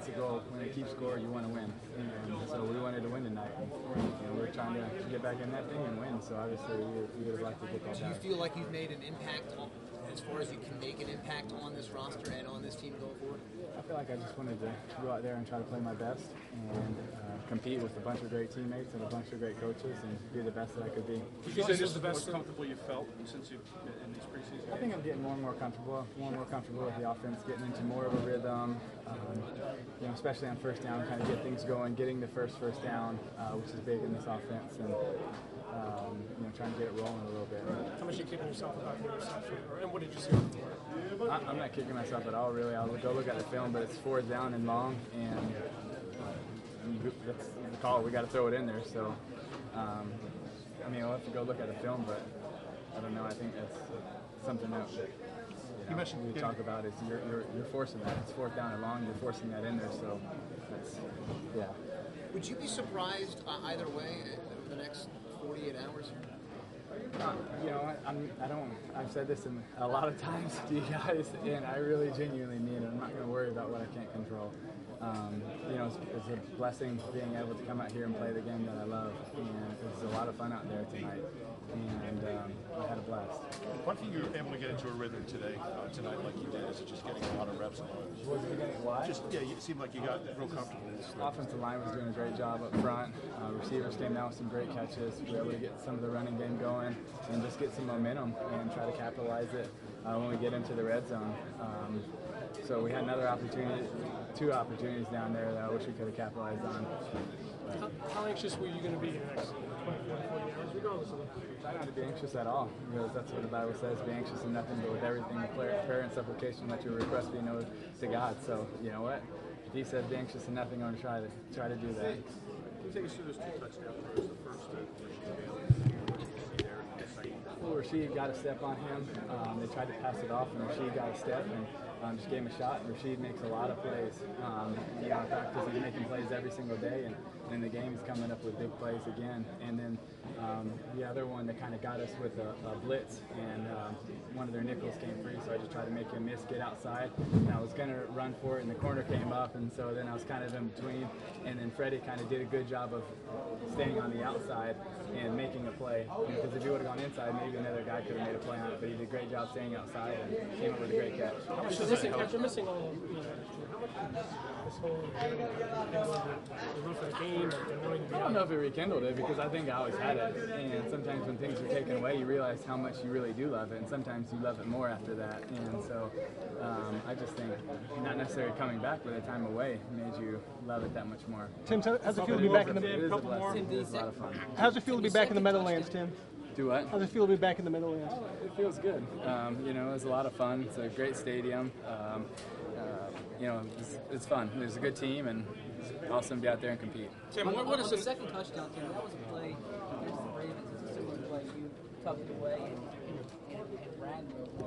that's the goal. When they keep score, you want to win. And so we wanted to win tonight. We're trying to get back in that thing and win. So obviously we would have liked to get that. Do you feel like you've made an impact as far as you can make an impact on this roster and on this team going forward? I feel like I just wanted to go out there and try to play my best and compete with a bunch of great teammates and a bunch of great coaches and be the best that I could be. Would you say this is the most comfortable you've felt since you've been in these preseason? I think I'm getting more and more comfortable with the offense, getting into more of a rhythm. Especially on first down, kind of get things going, getting the first down, which is big in this offense, and trying to get it rolling a little bit. How much are you kicking yourself about your reception, and what did you see on the board? I'm not kicking myself at all, really. I'll go look at the film, but it's 4th down and long, and that's the call. We got to throw it in there. So, we'll have to go look at the film, but I don't know. I think that's something that we talk about. Is you're forcing that. It's 4th down and long. You're forcing that in there. So, yeah. Would you be surprised either way over the next 48 hours? I've said this a lot of times to you guys, and I really genuinely mean it. I'm not going to worry about what I can't control. It's a blessing being able to come out here and play the game that I love, and it was a lot of fun out there tonight, and I had a blast. One thing you were able to get into a rhythm tonight like you did, is just getting a lot of reps on it. Was it getting why? You seemed like you got real comfortable. Offensive line was doing a great job up front. Receivers came down with some great catches. We were able to get some of the running game going and just get some momentum and try to capitalize it when we get into the red zone. So we had another opportunity, 2 opportunities down there that I wish we could have capitalized on. How anxious were you going to be in the next 24 to 48 hours, regardless of that? Try not to be anxious at all, because that's what the Bible says, be anxious in nothing, but with everything, prayer and supplication, let your request be known to God. So, you know what? If he said be anxious in nothing, I'm going to try to do that. Can you take us through those 2 touchdowns? Where was the first Well, Rasheed got a step on him. They tried to pass it off, and Rasheed got a step and just gave him a shot. And Rasheed makes a lot of plays. In practice, he's making plays every single day, and in the game, he's coming up with big plays again. And then the other one that kind of got us with a blitz, and one of their nickels came free, so I just tried to make him miss, get outside. And I was going to run for it, and the corner came up, and so then I was kind of in between. And then Freddie kind of did a good job of staying on the outside and making a play. Because if he would have gone inside, maybe another guy could have made a play on it, but he did a great job staying outside and came up with a great catch. After missing all of how much this whole the roof of the game and wanting to be I don't know if it rekindled it, because I think I always had it. And sometimes when things are taken away, you realize how much you really do love it, and sometimes you love it more after that. And so I just think not necessarily coming back, but the time away made you love it that much more. Tim, how's it feel to be back in the? It is a blessing. It is a lot of fun. How's it feel to be back in the Meadowlands, Tim? Do what? How's it feel to be back in the Meadowlands? It feels good. It was a lot of fun. It's a great stadium. It's fun. There's a good team, and it's awesome to be out there and compete. Tim, what is the second touchdown, Tim? That was a play against the Ravens. It's a similar play. You tucked it away and ran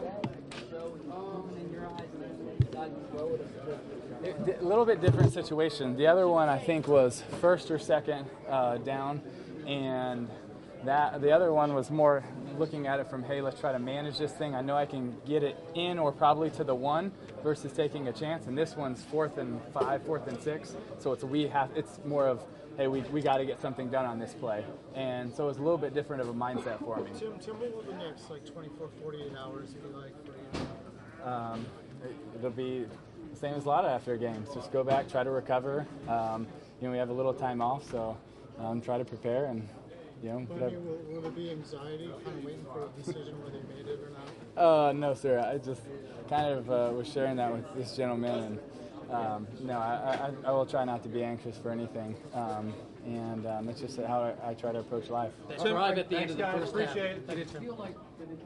in your eyes, and then decided to throw it. A little bit different situation. The other one I think was first or second down, and the other one was more looking at it from, hey, let's try to manage this thing. I know I can get it in or probably to the 1 versus taking a chance. And this one's 4th and 5, 4th and 6. So it's more of, hey, we got to get something done on this play. And so it's a little bit different of a mindset for me. Tim, what will the next 24, 48 hours be like for you? It'll be the same as a lot of after games. Just go back, try to recover. We have a little time off, so try to prepare and. Will there be anxiety, kind of waiting for a decision whether they made it or not? No, sir. I just kind of was sharing that with this gentleman, and I will try not to be anxious for anything, and it's just how I try to approach life. That's right at the end of the first half. Appreciate it.